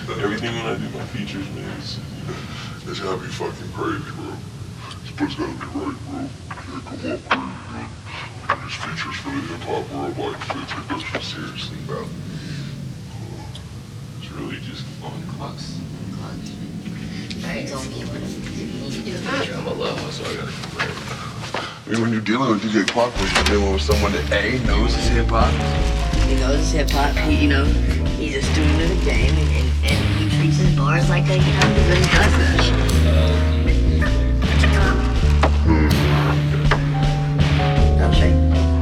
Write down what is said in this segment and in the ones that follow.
Everything when I do my features, man, it's gotta be fucking crazy, bro. This place gotta be right, bro. Can't come up crazy, man. These features for the hip-hop world, like, they take that shit seriously, man. it's really just on Clutch. Alright, told me what you need to do a feature. I'm a lover, so I gotta come right. I mean, when you're dealing with DJ Clockwork, you're dealing with someone that A, knows his hip-hop. He knows his hip hop. He's a student of the game, and he treats his bars like a, he really does that shit. Don't say.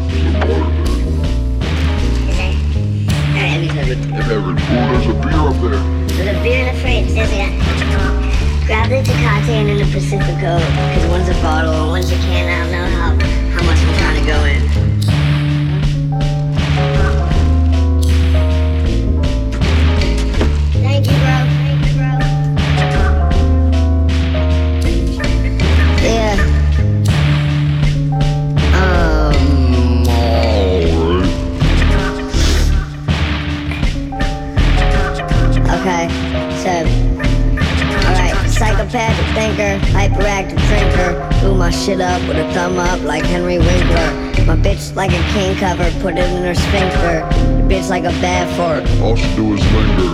Any type of. There's a beer up there. There's a beer in the fridge. There's a. Grab the Tecate and then the Pacifico, because one's a bottle and one's a can. I don't know how much we're trying to go in. Thank you, bro. Yeah. Okay, so, alright, psychopathic thinker, hyperactive drinker, blew my shit up with a thumb up like Henry Winkler. My bitch like a cane cover, put it in her sphincter. The bitch like a bad fart. All she do is linger.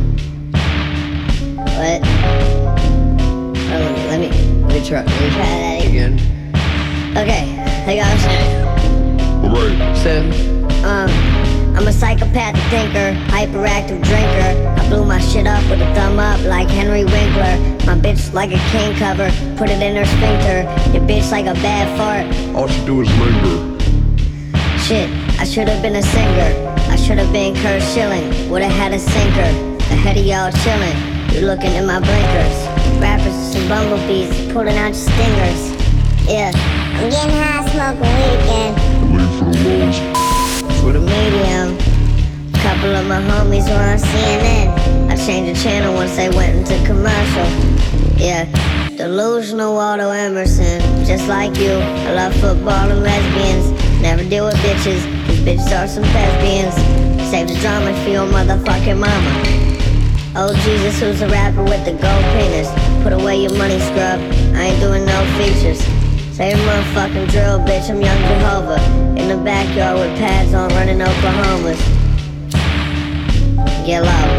What? Oh, let me try that again. Okay, like I was saying. Alright. So, I'm a psychopathic thinker, hyperactive drinker. I blew my shit up with a thumb up like Henry Winkler. My bitch like a cane cover, put it in her sphincter. Your bitch like a bad fart. All she do is linger. Shit, I should've been a singer. I should've been Kurt Schilling. Would've had a sinker. Ahead of y'all chillin'. You're looking in my blinkers. Rappers are some bumblebees pulling out your stingers. Yeah, I'm getting high, smoking weed again. Wait for the lows. For the medium. Couple of my homies were on CNN. I changed the channel once they went into commercial. Yeah, delusional Waldo Emerson. Just like you, I love football and lesbians. Never deal with bitches, these bitches are some lesbians. Save the drama for your motherfucking mama. Oh Jesus, who's a rapper with the gold penis? Put away your money, scrub, I ain't doing no features. Say your motherfucking drill, bitch, I'm young Jehovah. In the backyard with pads on, running Oklahomas. Get loud.